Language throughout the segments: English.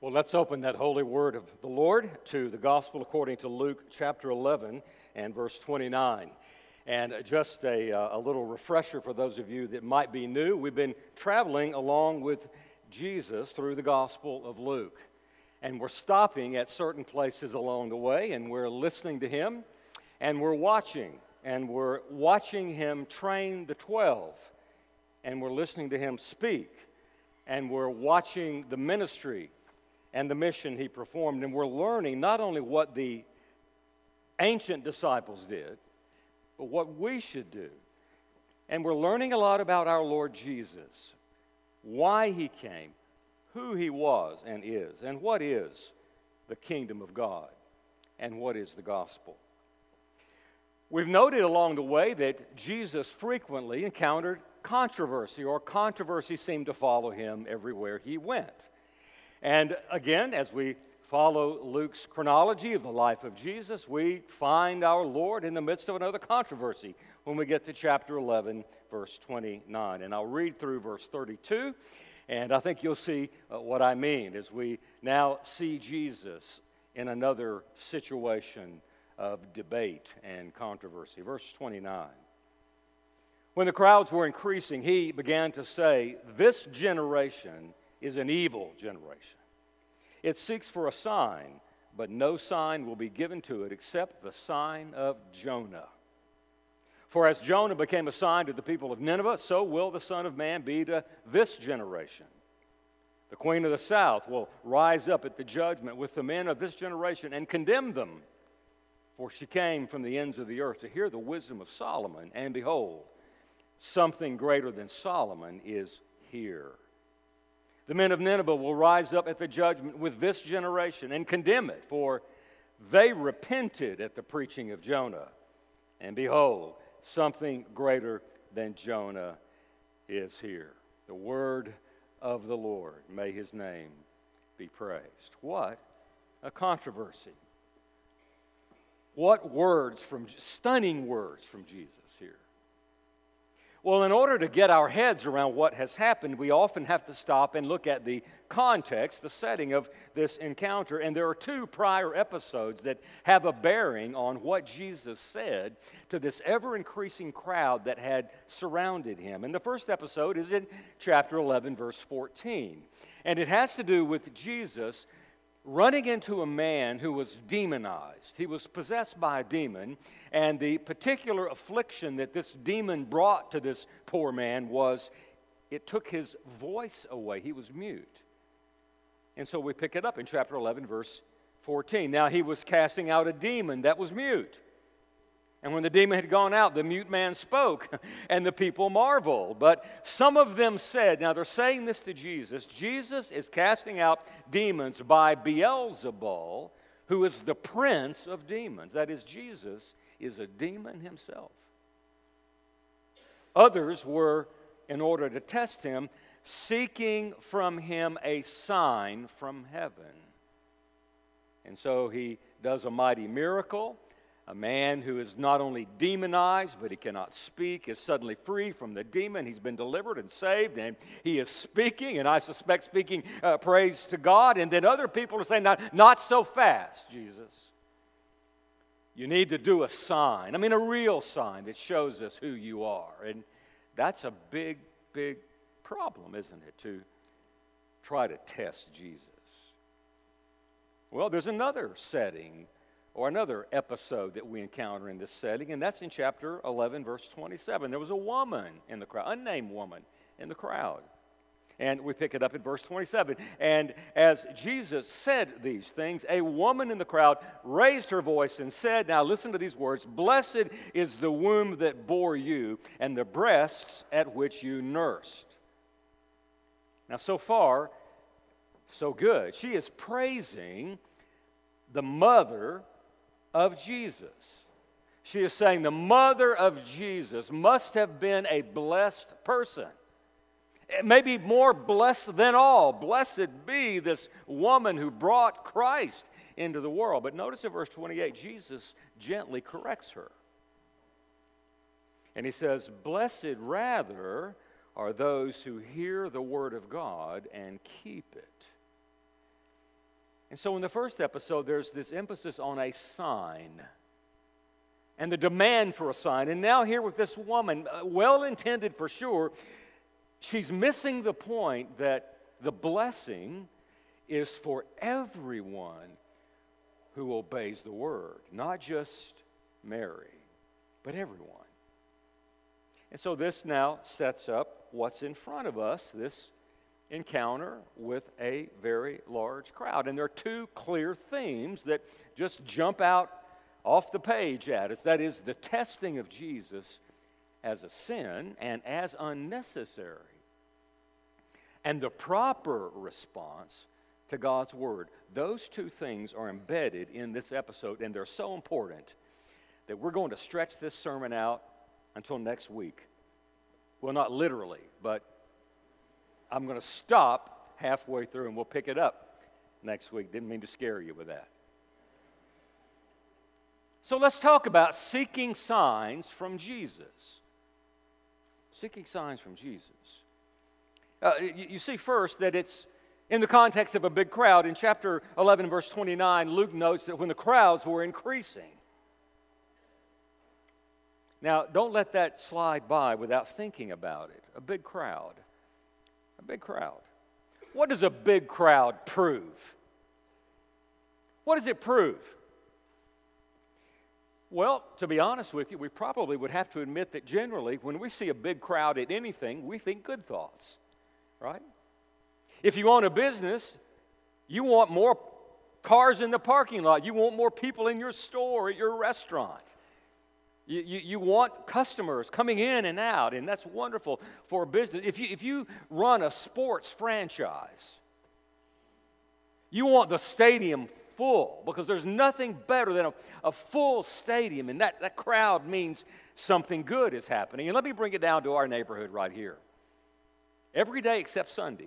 Well, let's open that holy word of the Lord to the gospel according to Luke chapter 11 and verse 29. And just a little refresher for those of you that might be new. We've been traveling along with Jesus through the gospel of Luke. And we're stopping at certain places along the way, and we're listening to him, and we're watching him train the 12, and we're listening to him speak, and we're watching the ministry and the mission he performed, and we're learning not only what the ancient disciples did, but what we should do. And we're learning a lot about our Lord Jesus, why he came, who he was and is, and what is the kingdom of God, and what is the gospel. We've noted along the way that Jesus frequently encountered controversy, or controversy seemed to follow him everywhere he went. And again, as we follow Luke's chronology of the life of Jesus, we find our Lord in the midst of another controversy when we get to chapter 11, verse 29. And I'll read through verse 32, and I think you'll see what I mean as we now see Jesus in another situation of debate and controversy. Verse 29. When the crowds were increasing, he began to say, "This generation is an evil generation. It seeks for a sign, but no sign will be given to it except the sign of Jonah. For as Jonah became a sign to the people of Nineveh, so will the Son of Man be to this generation. The queen of the south will rise up at the judgment with the men of this generation and condemn them. For she came from the ends of the earth to hear the wisdom of Solomon, and behold, something greater than Solomon is here. The men of Nineveh will rise up at the judgment with this generation and condemn it, for they repented at the preaching of Jonah. And behold, something greater than Jonah is here." The word of the Lord. May his name be praised. What a controversy. What stunning words from Jesus here. Well, in order to get our heads around what has happened, we often have to stop and look at the context, the setting of this encounter. And there are two prior episodes that have a bearing on what Jesus said to this ever-increasing crowd that had surrounded him. And the first episode is in chapter 11, verse 14. And it has to do with Jesus running into a man who was demonized. He was possessed by a demon, and the particular affliction that this demon brought to this poor man was it took his voice away. He was mute. And so we pick it up in chapter 11, verse 14. Now he was casting out a demon that was mute. And when the demon had gone out, the mute man spoke, and the people marveled. But some of them said, now they're saying this to Jesus, Jesus is casting out demons by Beelzebul, who is the prince of demons. That is, Jesus is a demon himself. Others were, in order to test him, seeking from him a sign from heaven. And so he does a mighty miracle. A man who is not only demonized, but he cannot speak, is suddenly free from the demon. He's been delivered and saved, and he is speaking, and I suspect speaking praise to God. And then other people are saying, not so fast, Jesus. You need to do a sign. I mean, a real sign that shows us who you are. And that's a big, big problem, isn't it, to try to test Jesus. Well, there's another setting or another episode that we encounter in this setting, and that's in chapter 11, verse 27. There was a woman in the crowd, unnamed woman in the crowd. And we pick it up at verse 27. And as Jesus said these things, a woman in the crowd raised her voice and said, now listen to these words, "Blessed is the womb that bore you, and the breasts at which you nursed." Now, so far, so good. She is praising the mother of Jesus. She is saying the mother of Jesus must have been a blessed person. Maybe more blessed than all. Blessed be this woman who brought Christ into the world. But notice in verse 28, Jesus gently corrects her. And he says, "Blessed rather are those who hear the word of God and keep it." And so in the first episode, there's this emphasis on a sign and the demand for a sign. And now here with this woman, well-intended for sure, she's missing the point that the blessing is for everyone who obeys the word, not just Mary, but everyone. And so this now sets up what's in front of us, this encounter with a very large crowd. And there are two clear themes that just jump out off the page at us. That is the testing of Jesus as a sin and as unnecessary, and the proper response to God's word. Those two things are embedded in this episode, and they're so important that we're going to stretch this sermon out until next week. Well, not literally, but I'm going to stop halfway through and we'll pick it up next week. Didn't mean to scare you with that. So let's talk about seeking signs from Jesus. Seeking signs from Jesus. You see first that it's in the context of a big crowd. In chapter 11, verse 29, Luke notes that when the crowds were increasing. Now, don't let that slide by without thinking about it. A big crowd. A big crowd. What does a big crowd prove? What does it prove? Well, to be honest with you, we probably would have to admit that generally, when we see a big crowd at anything, we think good thoughts, right? If you own a business, you want more cars in the parking lot. You want more people in your store, at your restaurant. You want customers coming in and out, and that's wonderful for a business. If you run a sports franchise, you want the stadium full, because there's nothing better than a full stadium, and that crowd means something good is happening. And let me bring it down to our neighborhood right here. Every day except Sunday,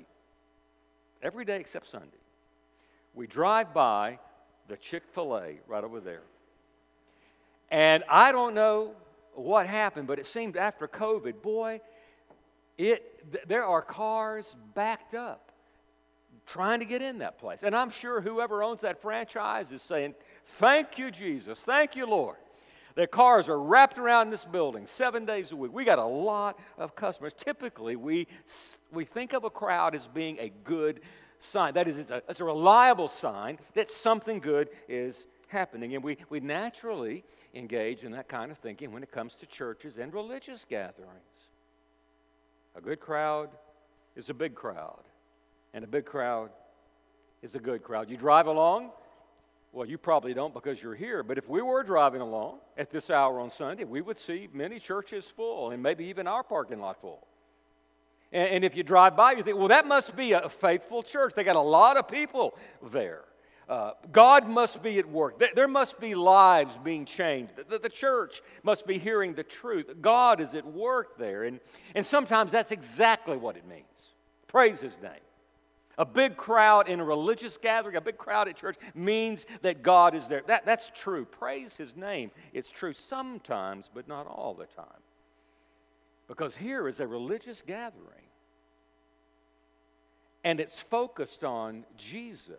we drive by the Chick-fil-A right over there. And I don't know what happened, but it seemed after COVID, boy, there are cars backed up trying to get in that place. And I'm sure whoever owns that franchise is saying, thank you, Jesus. Thank you, Lord. Their cars are wrapped around this building 7 days a week. We got a lot of customers. Typically, we think of a crowd as being a good sign. That is, it's a reliable sign that something good is happening. And we naturally engage in that kind of thinking when it comes to churches and religious gatherings. A good crowd is a big crowd. And a big crowd is a good crowd. You drive along? Well, you probably don't because you're here. But if we were driving along at this hour on Sunday, we would see many churches full and maybe even our parking lot full. And if you drive by, you think, well, that must be a faithful church. They got a lot of people there. God must be at work. There must be lives being changed. The church must be hearing the truth. God is at work there. And sometimes that's exactly what it means. Praise His name. A big crowd in a religious gathering, a big crowd at church means that God is there. That's true. Praise His name. It's true sometimes, but not all the time. Because here is a religious gathering. And it's focused on Jesus.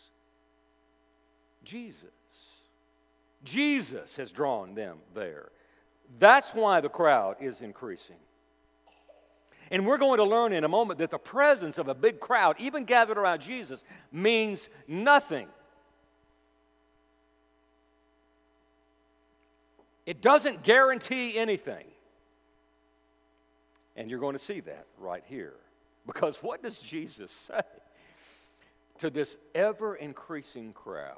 Jesus. Jesus has drawn them there. That's why the crowd is increasing. And we're going to learn in a moment that the presence of a big crowd, even gathered around Jesus, means nothing. It doesn't guarantee anything. And you're going to see that right here. Because what does Jesus say to this ever-increasing crowd?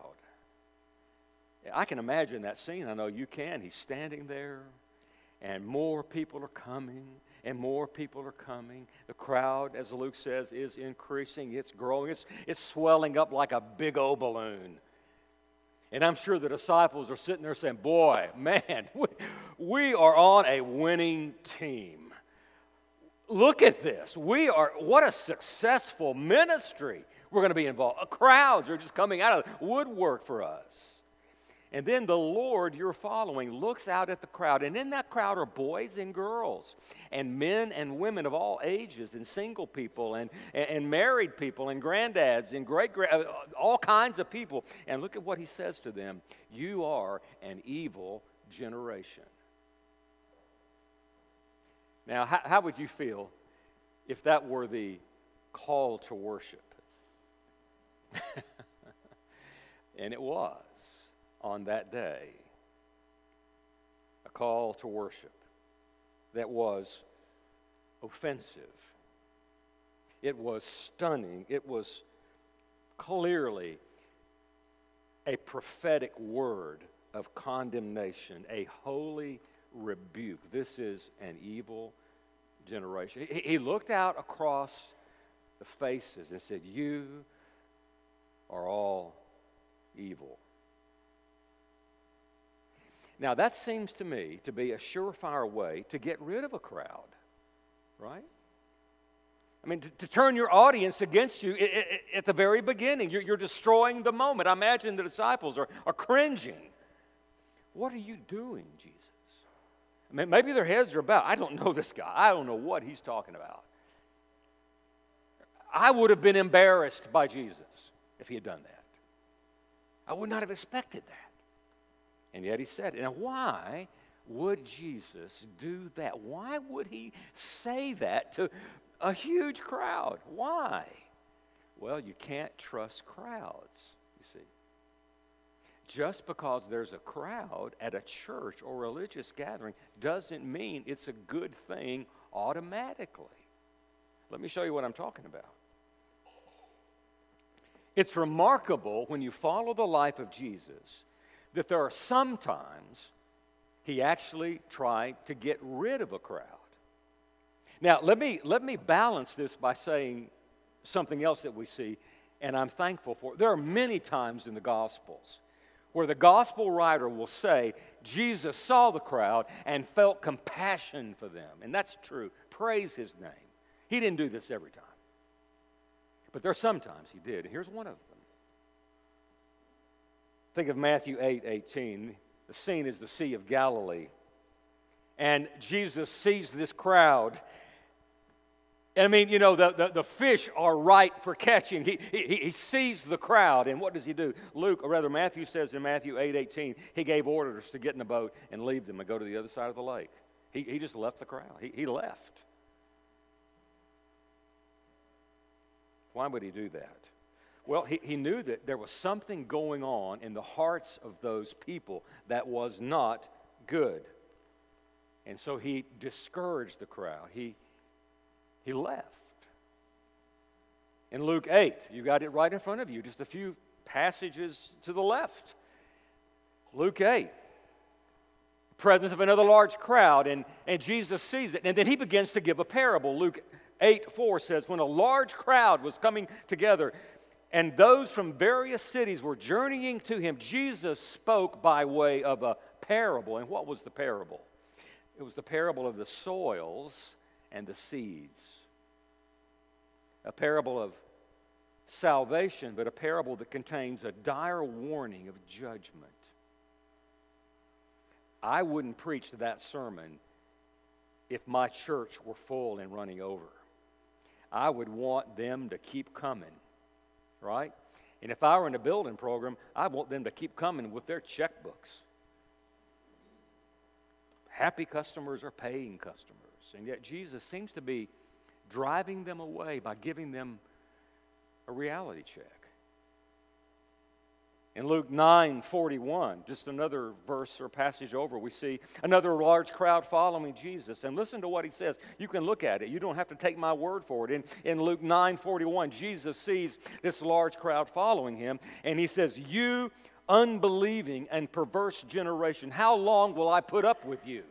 I can imagine that scene. I know you can. He's standing there, and more people are coming. And more people are coming. The crowd, as Luke says, is increasing. It's growing. It's swelling up like a big old balloon. And I'm sure the disciples are sitting there saying, boy, man, we are on a winning team. Look at this. What a successful ministry we're going to be involved. Crowds are just coming out of the woodwork for us. And then the Lord you're following looks out at the crowd, and in that crowd are boys and girls, and men and women of all ages, and single people, and married people, and granddads, and all kinds of people. And look at what he says to them: you are an evil generation. Now, how would you feel if that were the call to worship? And it was. On that day, a call to worship that was offensive. It was stunning. It was clearly a prophetic word of condemnation, a holy rebuke. This is an evil generation. He looked out across the faces and said, you are all evil. Now, that seems to me to be a surefire way to get rid of a crowd, right? I mean, to turn your audience against you at the very beginning. You're destroying the moment. I imagine the disciples are cringing. What are you doing, Jesus? I mean, maybe their heads are about, I don't know this guy. I don't know what he's talking about. I would have been embarrassed by Jesus if he had done that. I would not have expected that. And yet he said, now why would Jesus do that? Why would he say that to a huge crowd? Why? Well, you can't trust crowds, you see. Just because there's a crowd at a church or religious gathering doesn't mean it's a good thing automatically. Let me show you what I'm talking about. It's remarkable when you follow the life of Jesus that there are some times he actually tried to get rid of a crowd. Now, let me balance this by saying something else that we see, and I'm thankful for. There are many times in the Gospels where the Gospel writer will say, Jesus saw the crowd and felt compassion for them. And that's true. Praise his name. He didn't do this every time. But there are some times he did. And here's one of them. Think of Matthew 8:18. The scene is the Sea of Galilee. And Jesus sees this crowd. I mean, you know, the fish are ripe for catching. He sees the crowd, and what does he do? Matthew says in Matthew 8:18, he gave orders to get in the boat and leave them and go to the other side of the lake. He just left the crowd. He left. Why would he do that? Well, he knew that there was something going on in the hearts of those people that was not good. And so he discouraged the crowd. He left. In Luke 8, you got it right in front of you, just a few passages to the left. Luke 8, presence of another large crowd, and Jesus sees it. And then he begins to give a parable. Luke 8:4 says, when a large crowd was coming together, and those from various cities were journeying to him, Jesus spoke by way of a parable. And what was the parable? It was the parable of the soils and the seeds. A parable of salvation, but a parable that contains a dire warning of judgment. I wouldn't preach that sermon if my church were full and running over. I would want them to keep coming, right? And if I were in a building program, I want them to keep coming with their checkbooks. Happy customers are paying customers. And yet Jesus seems to be driving them away by giving them a reality check. In Luke 9:41, just another verse or passage over, we see another large crowd following Jesus. And listen to what he says. You can look at it. You don't have to take my word for it. In Luke 9:41, Jesus sees this large crowd following him, and he says, you unbelieving and perverse generation, how long will I put up with you?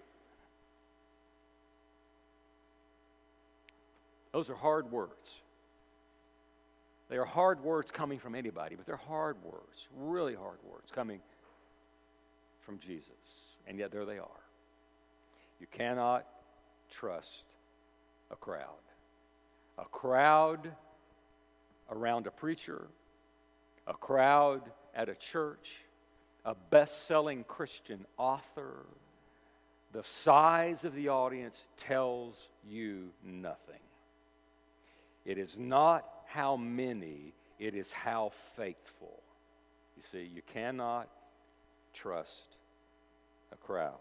Those are hard words. They are hard words coming from anybody, but they're hard words, really hard words coming from Jesus. And yet there they are. You cannot trust a crowd. A crowd around a preacher, a crowd at a church, a best-selling Christian author, the size of the audience tells you nothing. It is not how many, it is how faithful. You see, you cannot trust a crowd.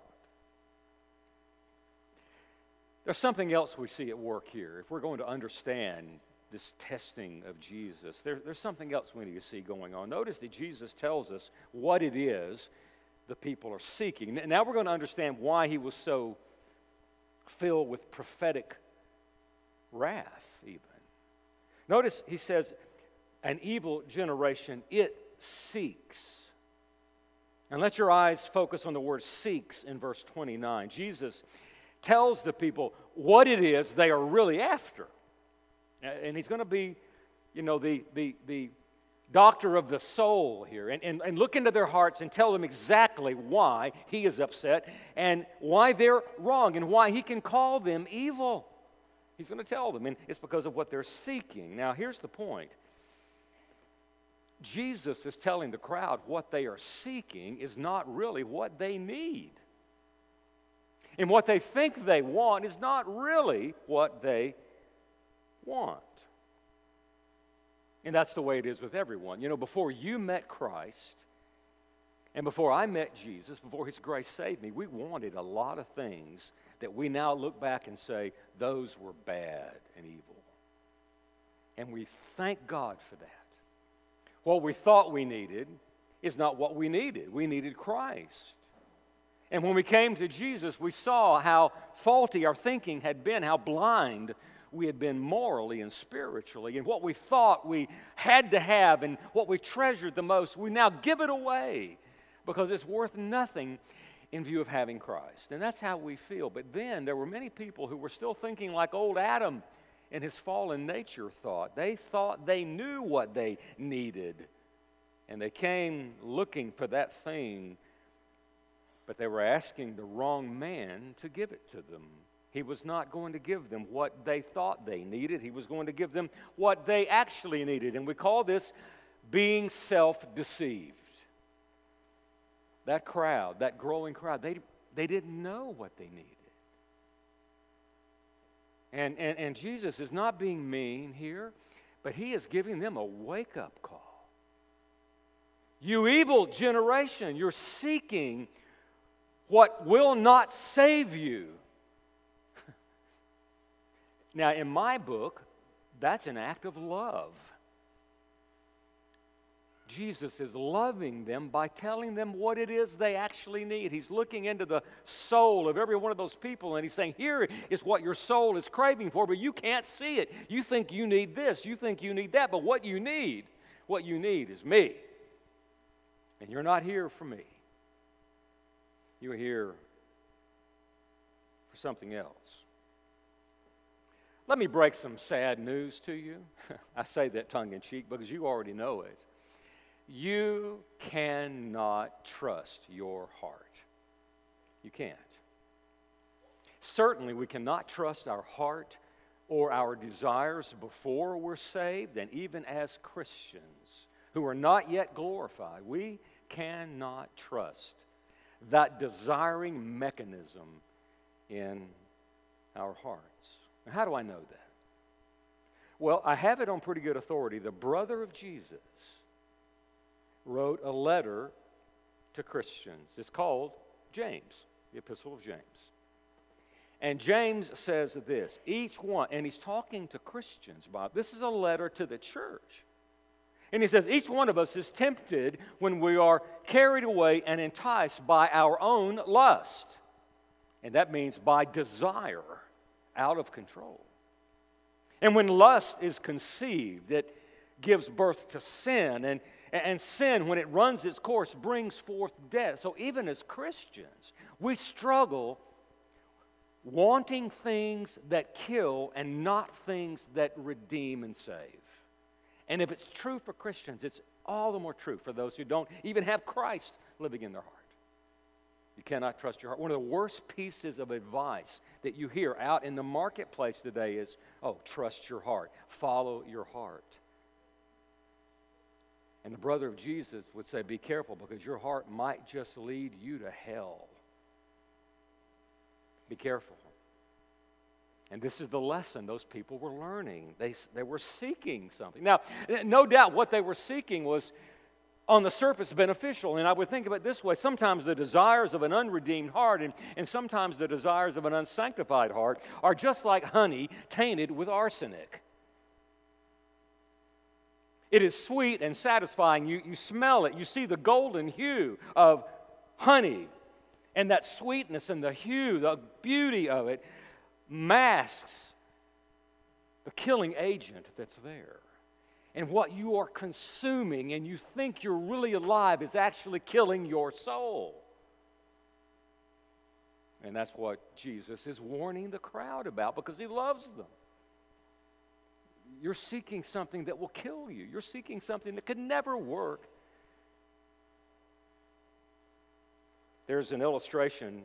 There's something else we see at work here. If we're going to understand this testing of Jesus, there's something else we need to see going on. Notice that Jesus tells us what it is the people are seeking. Now we're going to understand why he was so filled with prophetic wrath, even. Notice he says, an evil generation, it seeks. And let your eyes focus on the word seeks in verse 29. Jesus tells the people what it is they are really after. And he's going to be, the doctor of the soul here and look into their hearts and tell them exactly why he is upset and why they're wrong and why he can call them evil. He's going to tell them, and it's because of what they're seeking. Now, here's the point. Jesus is telling the crowd what they are seeking is not really what they need. And what they think they want is not really what they want. And that's the way it is with everyone. Before you met Christ, and before I met Jesus, before his grace saved me, we wanted a lot of things that we now look back and say, those were bad and evil. And we thank God for that. What we thought we needed is not what we needed. We needed Christ. And when we came to Jesus, we saw how faulty our thinking had been, how blind we had been morally and spiritually. And what we thought we had to have and what we treasured the most, we now give it away because it's worth nothing in view of having Christ. And that's how we feel. But then there were many people who were still thinking like old Adam in his fallen nature thought. They thought they knew what they needed. And they came looking for that thing, but they were asking the wrong man to give it to them. He was not going to give them what they thought they needed. He was going to give them what they actually needed. And we call this being self-deceived. That crowd, that growing crowd, they didn't know what they needed. And Jesus is not being mean here, but he is giving them a wake-up call. You evil generation, you're seeking what will not save you. Now, in my book, that's an act of love. Jesus is loving them by telling them what it is they actually need. He's looking into the soul of every one of those people, and he's saying, here is what your soul is craving for, but you can't see it. You think you need this, you think you need that, but what you need is me. And you're not here for me. You're here for something else. Let me break some sad news to you. I say that tongue-in-cheek because you already know it. You cannot trust your heart. You can't. Certainly, we cannot trust our heart or our desires before we're saved, and even as Christians who are not yet glorified, we cannot trust that desiring mechanism in our hearts. Now, how do I know that? Well, I have it on pretty good authority. The brother of Jesus wrote a letter to Christians. It's called James, the Epistle of James. And James says this, each one, and he's talking to Christians, Bob. This is a letter to the church. And he says, each one of us is tempted when we are carried away and enticed by our own lust. And that means by desire out of control. And when lust is conceived, it gives birth to sin. And sin, when it runs its course, brings forth death. So even as Christians, we struggle wanting things that kill and not things that redeem and save. And if it's true for Christians, it's all the more true for those who don't even have Christ living in their heart. You cannot trust your heart. One of the worst pieces of advice that you hear out in the marketplace today is, oh, trust your heart. Follow your heart. And the brother of Jesus would say, be careful, because your heart might just lead you to hell. Be careful. And this is the lesson those people were learning. They were seeking something. Now, no doubt what they were seeking was on the surface beneficial. And I would think of it this way. Sometimes the desires of an unredeemed heart and sometimes the desires of an unsanctified heart are just like honey tainted with arsenic. It is sweet and satisfying. You smell it. You see the golden hue of honey. And that sweetness and the hue, the beauty of it, masks the killing agent that's there. And what you are consuming and you think you're really alive is actually killing your soul. And that's what Jesus is warning the crowd about, because he loves them. You're seeking something that will kill you. You're seeking something that could never work. There's an illustration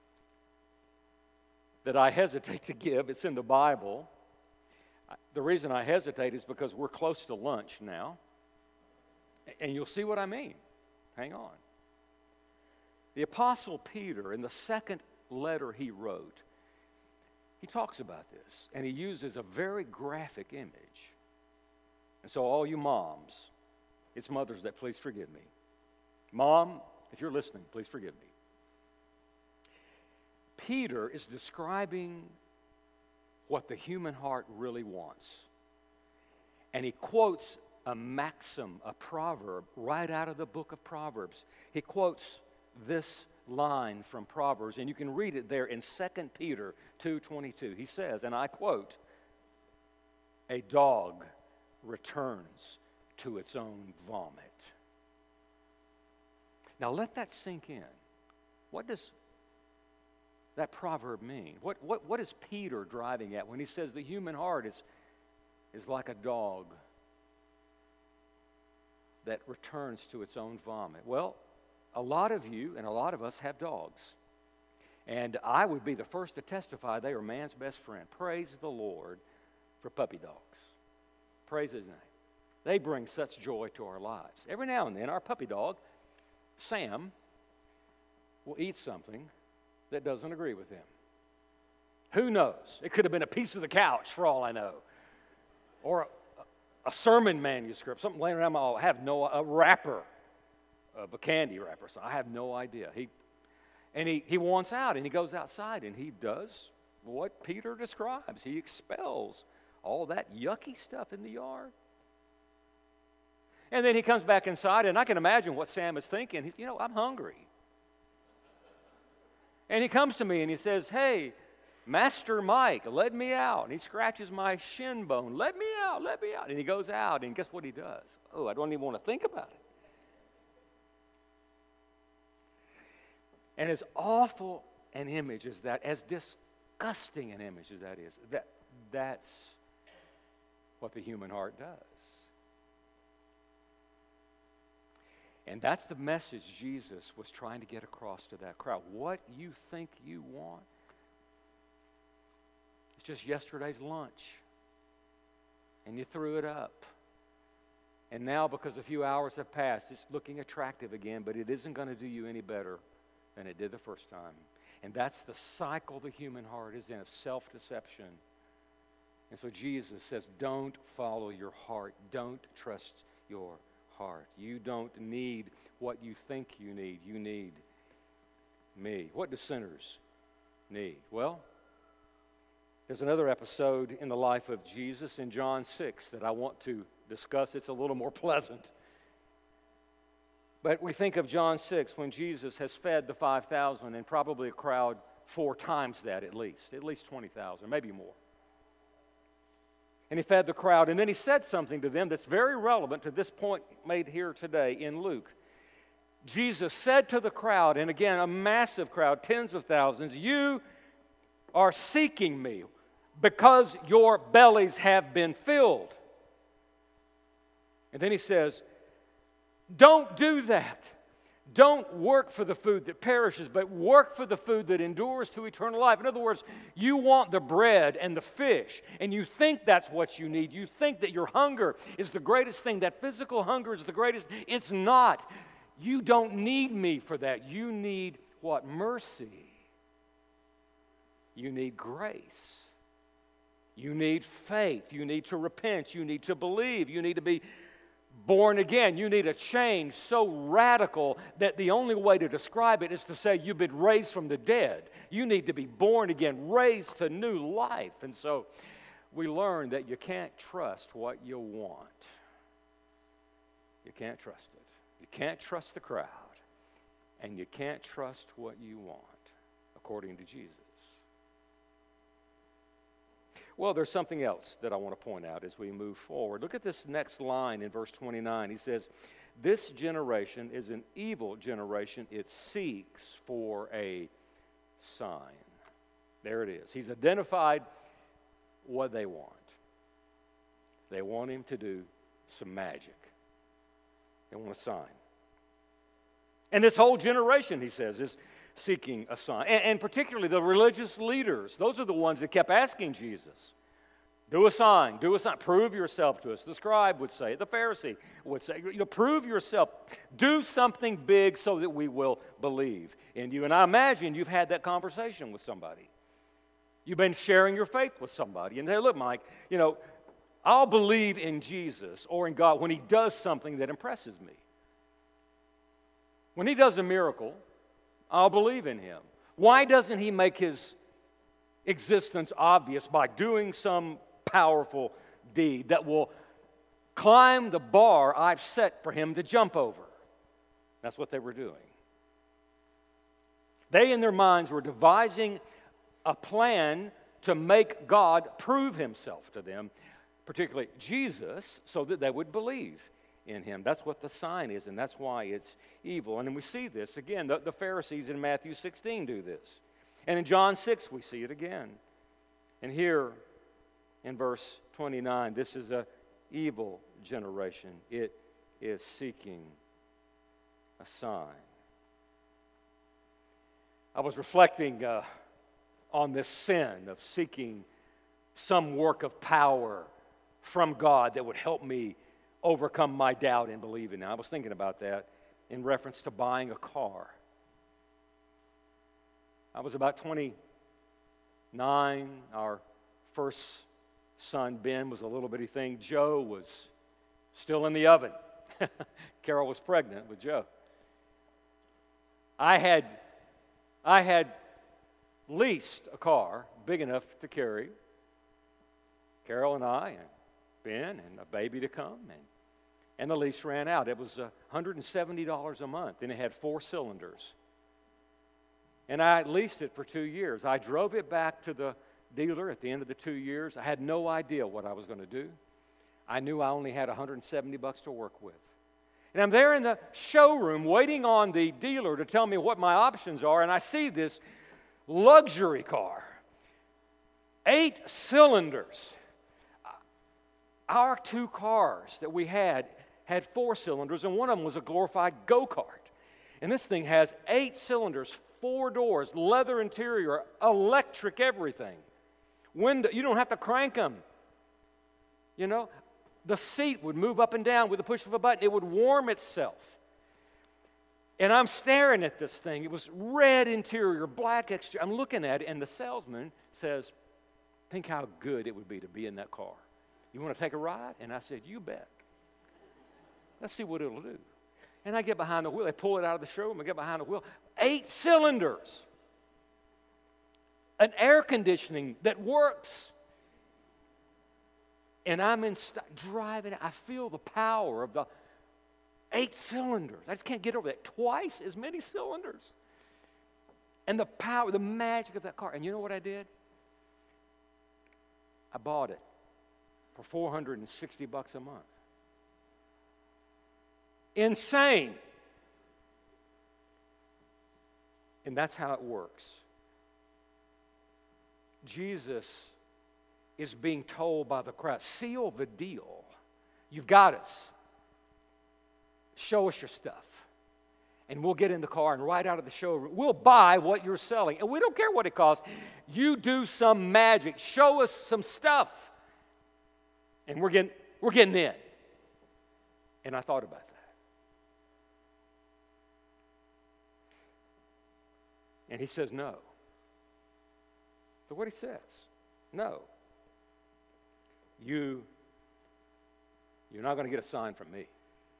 that I hesitate to give. It's in the Bible. The reason I hesitate is because we're close to lunch now. And you'll see what I mean. Hang on. The Apostle Peter, in the second letter he wrote, he talks about this, and he uses a very graphic image. And so all you moms, it's Mother's Day, please forgive me. Mom, if you're listening, please forgive me. Peter is describing what the human heart really wants. And he quotes a maxim, a proverb, right out of the book of Proverbs. He quotes this line from Proverbs, and you can read it there in 2 Peter 2:22. He says, and I quote, "A dog returns to its own vomit." Now let that sink in. What does that proverb mean? What is Peter driving at when he says the human heart is like a dog that returns to its own vomit? Well, a lot of you and a lot of us have dogs. And I would be the first to testify they are man's best friend. Praise the Lord for puppy dogs. Praise his name. They bring such joy to our lives. Every now and then, our puppy dog, Sam, will eat something that doesn't agree with him. Who knows? It could have been a piece of the couch, for all I know. Or a sermon manuscript, something laying around I have a wrapper of a candy wrapper. So I have no idea. He wants out, and he goes outside, and he does what Peter describes. He expels all that yucky stuff in the yard. And then he comes back inside, and I can imagine what Sam is thinking. He's, I'm hungry. And he comes to me and he says, "Hey, Master Mike, let me out." And he scratches my shin bone. "Let me out, let me out." And he goes out, and guess what he does? Oh, I don't even want to think about it. And as awful an image as that, as disgusting an image as that is, that's what the human heart does. And that's the message Jesus was trying to get across to that crowd. What you think you want, it's just yesterday's lunch. And you threw it up. And now, because a few hours have passed, it's looking attractive again, but it isn't going to do you any better than it did the first time. And that's the cycle the human heart is in, of self-deception. And so Jesus says, don't follow your heart. Don't trust your heart. You don't need what you think you need. You need me. What do sinners need? Well, there's another episode in the life of Jesus in John 6 that I want to discuss. It's a little more pleasant. But we think of John 6 when Jesus has fed the 5,000 and probably a crowd 4 times that at least 20,000, maybe more. And he fed the crowd, and then he said something to them that's very relevant to this point made here today in Luke. Jesus said to the crowd, and again, a massive crowd, tens of thousands, "You are seeking me because your bellies have been filled." And then he says, "Don't do that. Don't work for the food that perishes, but work for the food that endures to eternal life. In other words, you want the bread and the fish, and you think that's what you need. You think that your hunger is the greatest thing, that physical hunger is the greatest. It's not. You don't need me for that. You need what? Mercy. You need grace. You need faith. You need to repent. You need to believe. You need to be born again. You need a change so radical that the only way to describe it is to say you've been raised from the dead. You need to be born again, raised to new life. And so we learn that you can't trust what you want. You can't trust it. You can't trust the crowd. And you can't trust what you want, according to Jesus. Well, there's something else that I want to point out as we move forward. Look at this next line in verse 29. He says, "This generation is an evil generation. It seeks for a sign." There it is. He's identified what they want. They want him to do some magic. They want a sign. And this whole generation, he says, is seeking a sign. And particularly the religious leaders. Those are the ones that kept asking Jesus, do a sign, prove yourself to us. The scribe would say, the Pharisee would say, prove yourself. Do something big so that we will believe in you. And I imagine you've had that conversation with somebody. You've been sharing your faith with somebody. And they say, look, Mike, I'll believe in Jesus or in God when he does something that impresses me. When he does a miracle, I'll believe in him. Why doesn't he make his existence obvious by doing some powerful deed that will climb the bar I've set for him to jump over? That's what they were doing. They, in their minds, were devising a plan to make God prove himself to them, particularly Jesus, so that they would believe in him. That's what the sign is, and that's why it's evil. And then we see this again. The Pharisees in Matthew 16 do this. And in John 6, we see it again. And here in verse 29, this is an evil generation. It is seeking a sign. I was reflecting on this sin of seeking some work of power from God that would help me overcome my doubt and believe in it. I was thinking about that in reference to buying a car. I was about 29. Our first son, Ben, was a little bitty thing. Joe was still in the oven. Carol was pregnant with Joe. I had leased a car big enough to carry Carol and I and Ben and a baby to come, and the lease ran out. It was $170 a month, and it had 4 cylinders. And I leased it for 2 years. I drove it back to the dealer at the end of the 2 years. I had no idea what I was going to do. I knew I only had $170 to work with. And I'm there in the showroom waiting on the dealer to tell me what my options are, and I see this luxury car, 8 cylinders. Our 2 cars that we had 4 cylinders, and one of them was a glorified go-kart. And this thing has 8 cylinders, 4 doors, leather interior, electric everything. Window, you don't have to crank them. The seat would move up and down with the push of a button. It would warm itself. And I'm staring at this thing. It was red interior, black exterior. I'm looking at it, and the salesman says, think how good it would be to be in that car. You want to take a ride? And I said, you bet. Let's see what it'll do. And I get behind the wheel. They pull it out of the showroom. I get behind the wheel. 8 cylinders. An air conditioning that works. And I'm driving. I feel the power of the 8 cylinders. I just can't get over that. Twice as many cylinders. And the power, the magic of that car. And you know what I did? I bought it for $460 a month. Insane. And that's how it works. Jesus is being told by the crowd, seal the deal. You've got us. Show us your stuff. And we'll get in the car and right out of the showroom, we'll buy what you're selling. And we don't care what it costs. You do some magic. Show us some stuff. And we're getting in. And I thought about that. And he says no. Look what he says. No. You're not going to get a sign from me.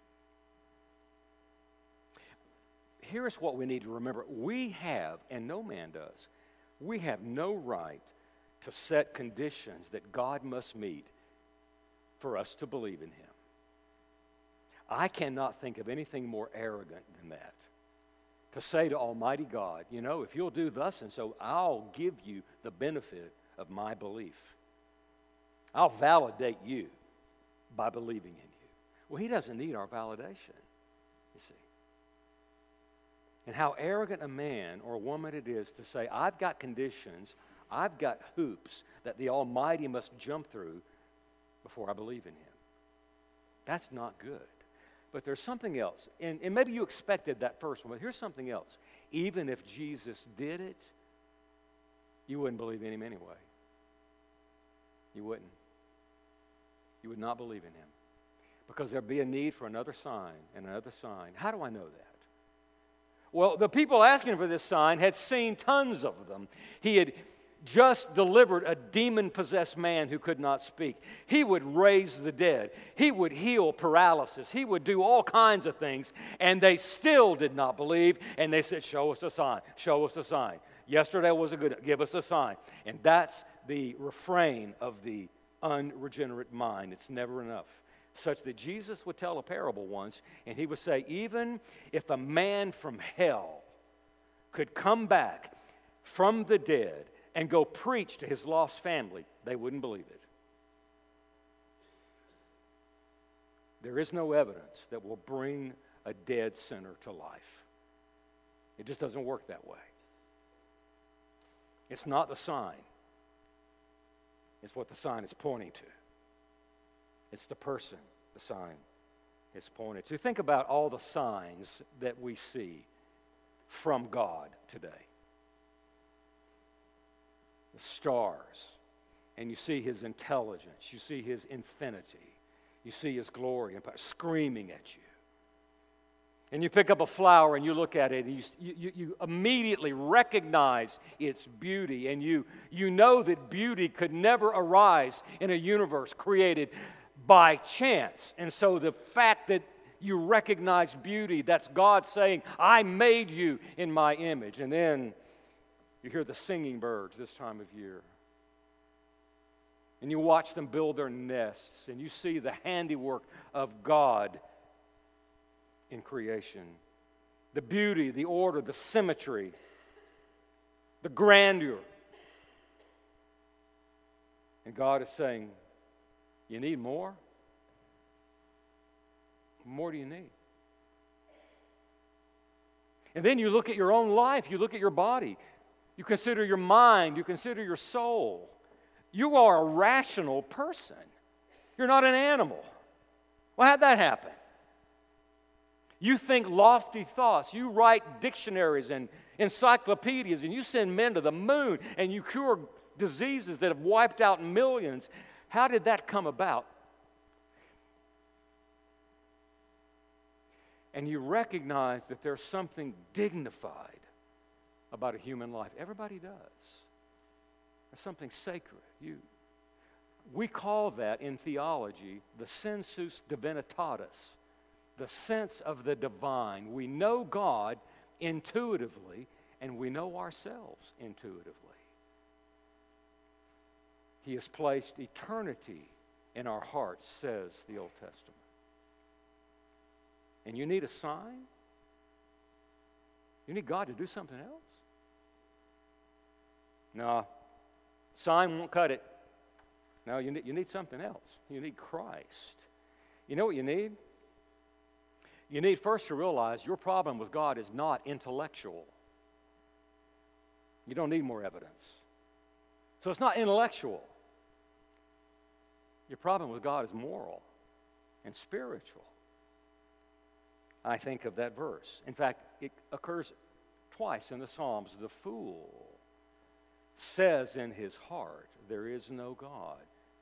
Here's what we need to remember. We have, and no man does, we have no right to set conditions that God must meet for us to believe in him. I cannot think of anything more arrogant than that. To say to Almighty God, if you'll do thus and so, I'll give you the benefit of my belief. I'll validate you by believing in you. Well, he doesn't need our validation, you see. And how arrogant a man or a woman it is to say, I've got conditions, I've got hoops that the Almighty must jump through before I believe in him. That's not good. But there's something else. And maybe you expected that first one, but here's something else. Even if Jesus did it, you wouldn't believe in him anyway. You wouldn't. You would not believe in him. Because there'd be a need for another sign and another sign. How do I know that? Well, the people asking for this sign had seen tons of them. He had just delivered a demon-possessed man who could not speak. He would raise the dead. He would heal paralysis. He would do all kinds of things, and they still did not believe, and they said, show us a sign. Show us a sign. Yesterday was a good, give us a sign. And that's the refrain of the unregenerate mind. It's never enough. Such that Jesus would tell a parable once, and he would say, even if a man from hell could come back from the dead and go preach to his lost family, they wouldn't believe it. There is no evidence that will bring a dead sinner to life. It just doesn't work that way. It's not the sign. It's what the sign is pointing to. It's the person the sign is pointed to. Think about all the signs that we see from God today. The stars, and you see his intelligence, you see his infinity, you see his glory and power screaming at you. And you pick up a flower and you look at it and you immediately recognize its beauty, and you know that beauty could never arise in a universe created by chance. And so the fact that you recognize beauty, that's God saying, I made you in my image. And then you hear the singing birds this time of year. And you watch them build their nests, and you see the handiwork of God in creation. The beauty, the order, the symmetry, the grandeur. And God is saying, you need more? What more do you need? And then you look at your own life, you look at your body, you consider your mind, you consider your soul. You are a rational person. You're not an animal. Well, how'd that happen? You think lofty thoughts. You write dictionaries and encyclopedias, and you send men to the moon, and you cure diseases that have wiped out millions. How did that come about? And you recognize that there's something dignified about a human life. Everybody does. There's something sacred. We call that in theology the sensus divinitatis, the sense of the divine. We know God intuitively, and we know ourselves intuitively. He has placed eternity in our hearts, says the Old Testament. And you need a sign? You need God to do something else? No. Sign won't cut it. No, you need something else. You need Christ. You know what you need? You need first to realize your problem with God is not intellectual. You don't need more evidence. So it's not intellectual. Your problem with God is moral and spiritual. I think of that verse. In fact, it occurs twice in the Psalms. The fool says in his heart, there is no God.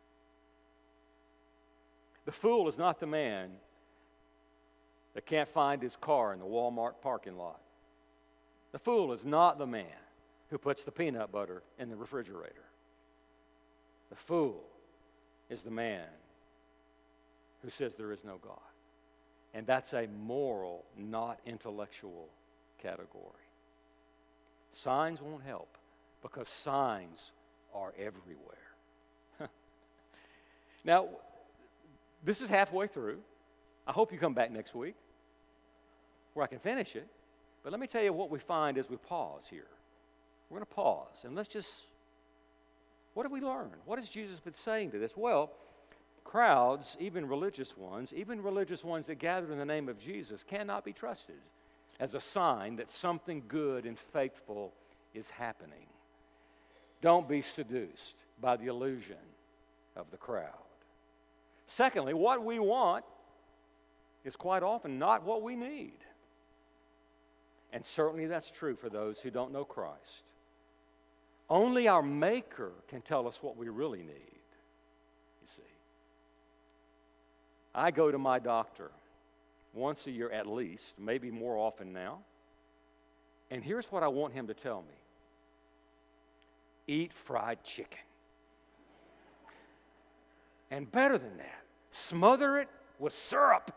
The fool is not the man that can't find his car in the Walmart parking lot. The fool is not the man who puts the peanut butter in the refrigerator. The fool is the man who says there is no God. And that's a moral, not intellectual category. Signs won't help because signs are everywhere. Now, this is halfway through. I hope you come back next week where I can finish it. But let me tell you what we find as we pause here. We're going to pause and let's just, what have we learned? What has Jesus been saying to this? Well, crowds, even religious ones that gather in the name of Jesus, cannot be trusted as a sign that something good and faithful is happening. Don't be seduced by the illusion of the crowd. Secondly, what we want is quite often not what we need. And certainly that's true for those who don't know Christ. Only our Maker can tell us what we really need, you see. I go to my doctor once a year at least, maybe more often now. And here's what I want him to tell me. Eat fried chicken. And better than that, smother it with syrup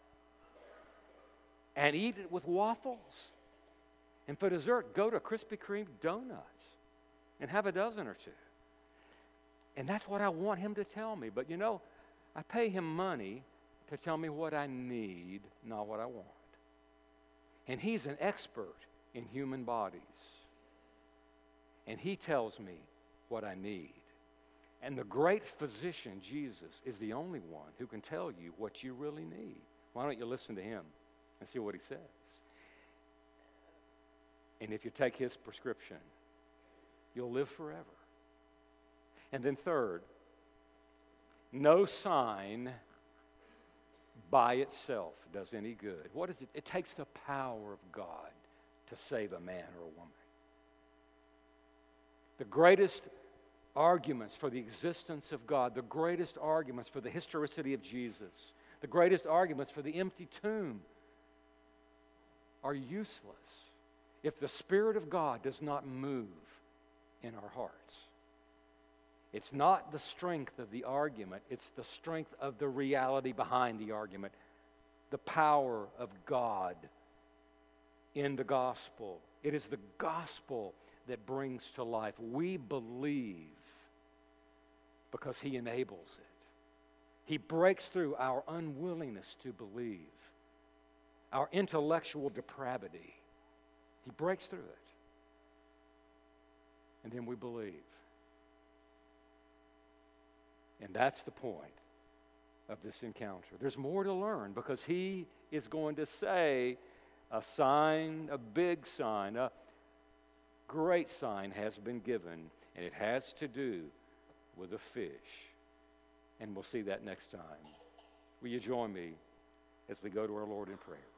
and eat it with waffles. And for dessert, go to Krispy Kreme donuts and have a dozen or two. And that's what I want him to tell me. But you know, I pay him money to tell me what I need, not what I want. And he's an expert in human bodies. And he tells me what I need. And the great physician, Jesus, is the only one who can tell you what you really need. Why don't you listen to him and see what he says? And if you take his prescription, you'll live forever. And then third, no sign by itself does any good. What is it? It takes the power of God to save a man or a woman. The greatest arguments for the existence of God, the greatest arguments for the historicity of Jesus, the greatest arguments for the empty tomb are useless if the Spirit of God does not move in our hearts. It's not the strength of the argument, it's the strength of the reality behind the argument, the power of God in the gospel. It is the gospel that brings to life. We believe because He enables it. He breaks through our unwillingness to believe, our intellectual depravity. He breaks through it. And then we believe. And that's the point of this encounter. There's more to learn because He is going to say a sign, a big sign, a great sign has been given, and it has to do with a fish. And we'll see that next time. Will you join me as we go to our Lord in prayer?